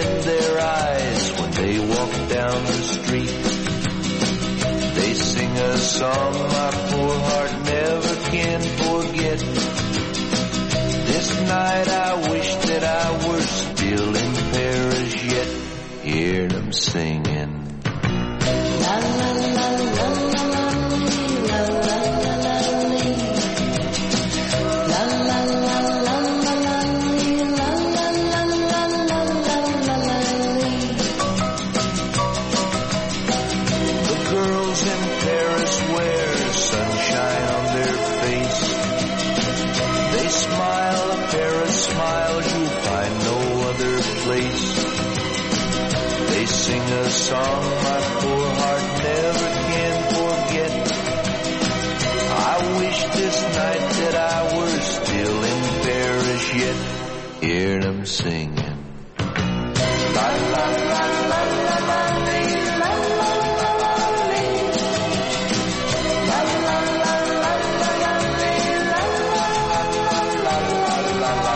in their eyes when they walk down the street. They sing a song my poor heart never can forget. This night I wish that I were still in Paris yet. Hear them singing. La la la la la la la la la la la la la la la. The girls in Paris wear sunshine on their face. They smile a Paris smile you'll find no other place. They sing a song my poor heart never can forget. I wish this night that I were still in Paris yet. Hear them singing. La la la la la la la la la la la la la la la.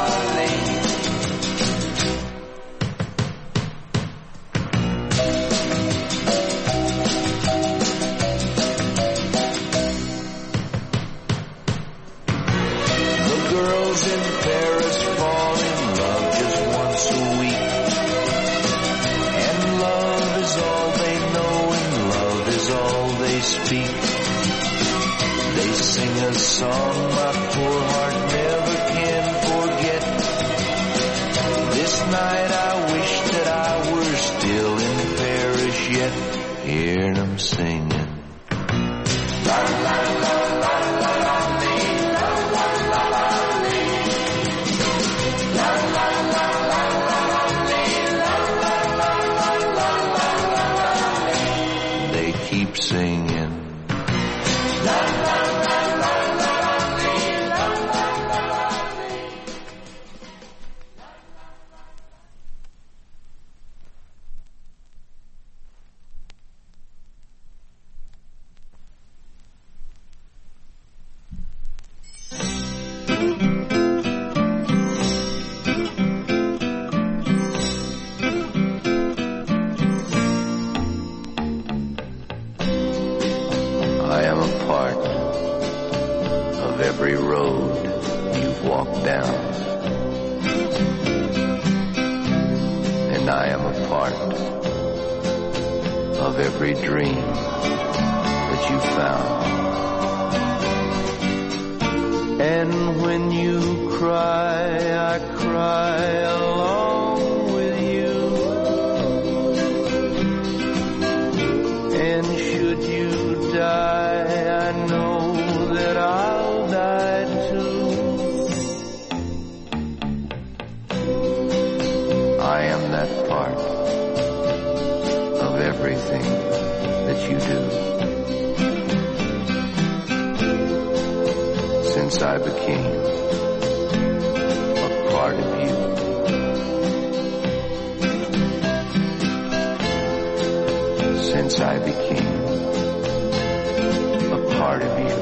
In Paris fall in love just once a week. And love is all they know and love is all they speak. They sing a song my poor heart never can forget. This night I wish that I were still in Paris yet. Hear them singing. La la la la la la. Keep singing. La la la la la la la la. I am a part of every road you've walked down, and I am a part of every dream that you found. And when you cry, I cry along with you. And should you die, I know that I'll die too. I am that part of everything that you do. Since I became a part of you. Since I became a part of you.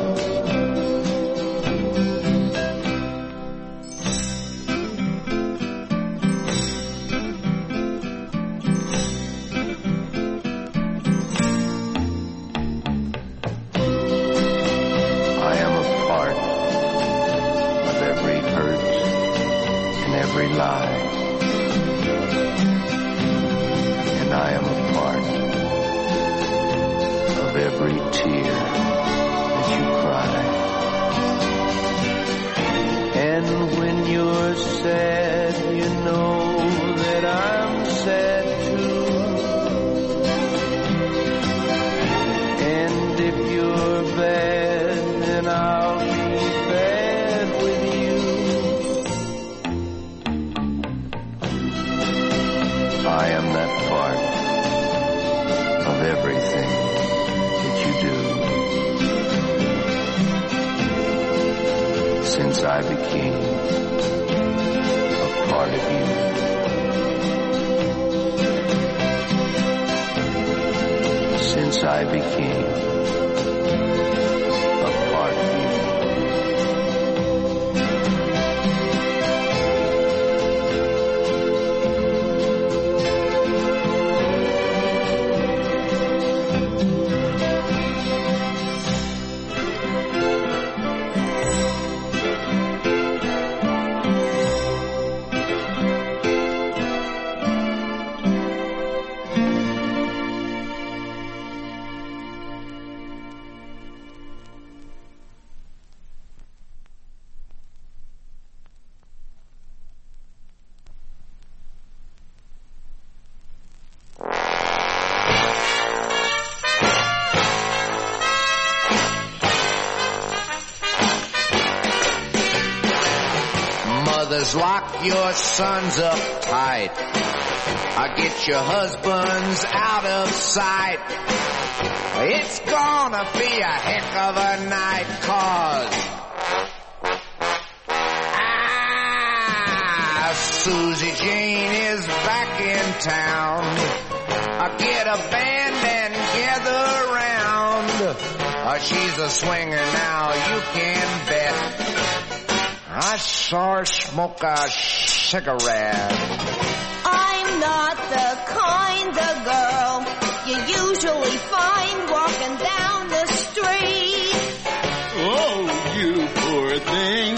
I am a part of every hurt and every lie. And I am a part of every tear that you cry. And when you're sad, you know that I'm sad too. And if you're bad, then I'll be bad with you. I am that part of everything that you do. Since I became a part of you. Since I became a part of you. Fathers, lock your sons up tight. Get your husbands out of sight. It's gonna be a heck of a night, 'cause Susie Jane is back in town. Get a band and gather round. She's a swinger now, you can bet. I saw her smoke a cigarette. I'm not the kind of girl you usually find walking down the street. Oh, you poor thing.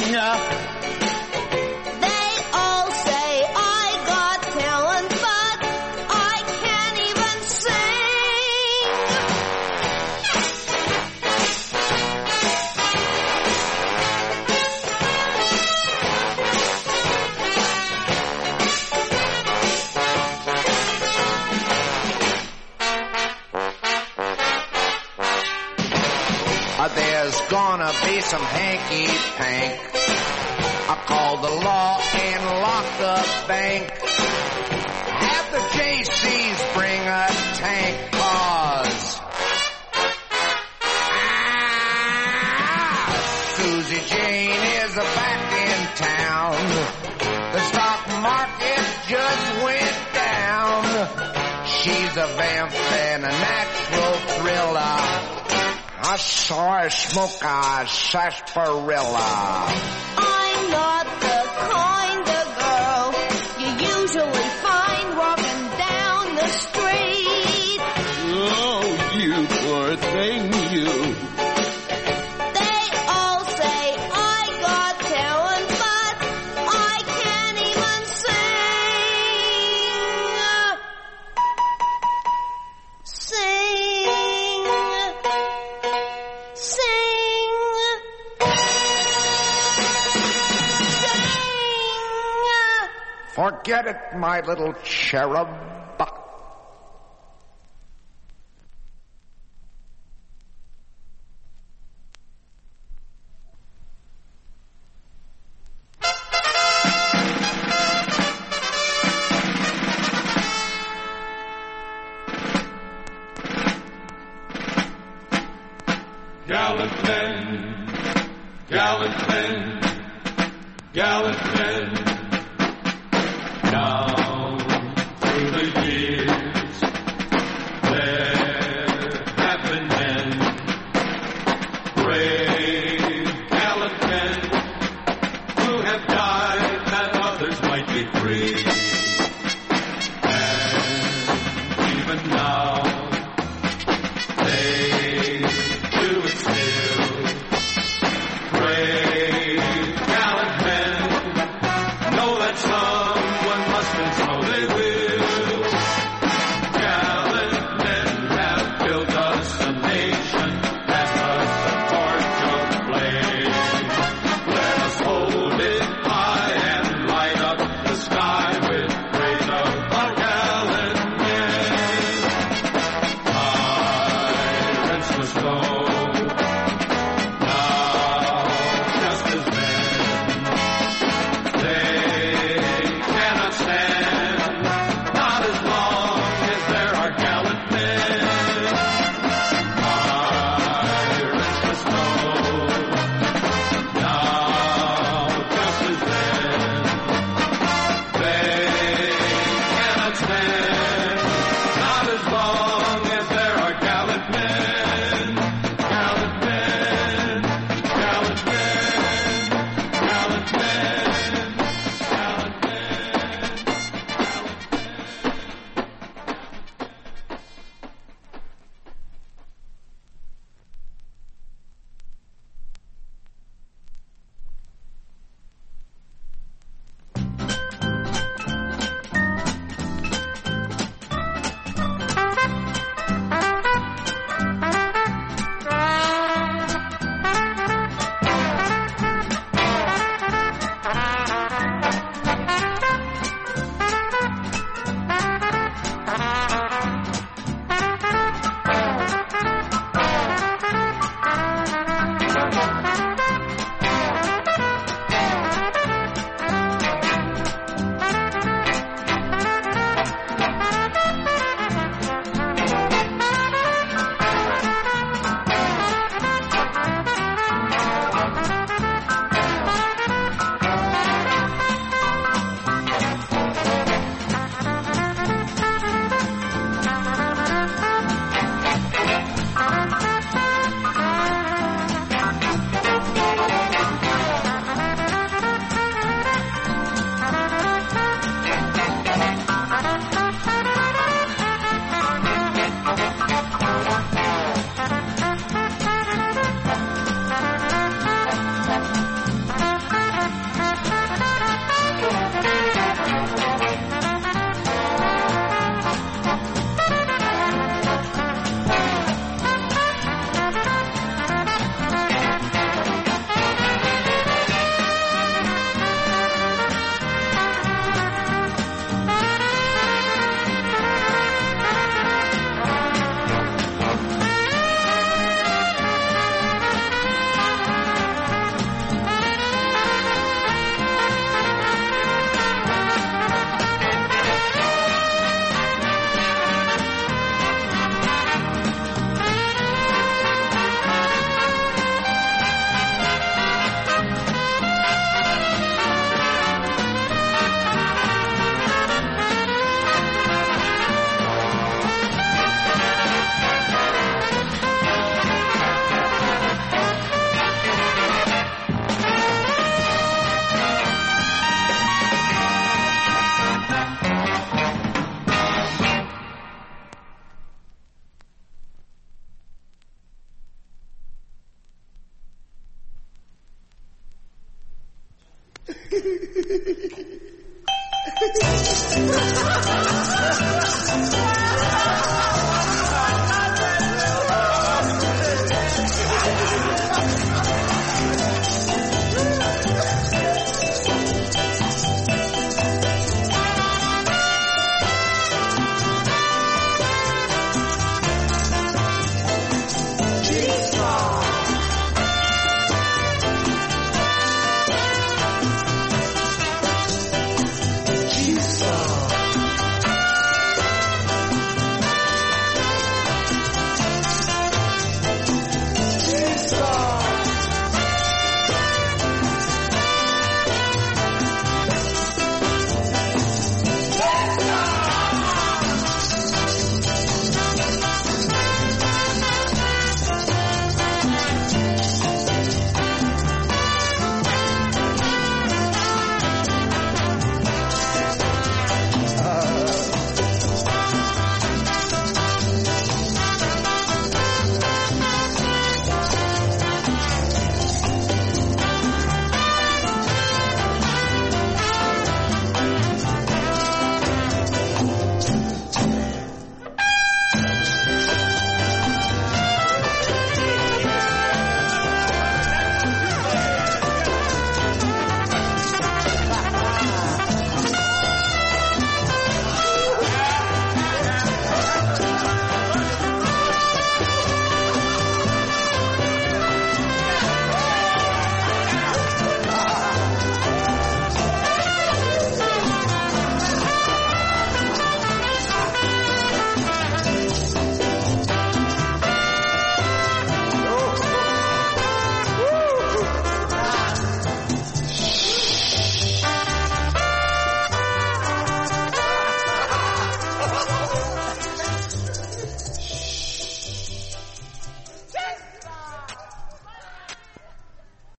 They all say I got talent, but I can't even sing. There's gonna be some hanky-pank. I called the law and locked the bank. Have the JCs bring a tank, 'cause Susie Jane is back in town. The stock market just went down. She's a vamp and a natural thriller. I saw her smoke a sarsaparilla. I'm not the kind of girl you usually find walking down the street. Oh, you poor thing, you. They all say I got talent, but I can't even Forget it, my little cherub. Gallant men, gallant men, gallant men. Now, through the years, there have been men, brave, gallant men, who have died that others might be free. And even now, they do it still. Brave, gallant men know that someone must, and so they will. Gallant men have built us a nation, passed us a torch of flame. Let us hold it high and light up the sky with Ha ha ha ha!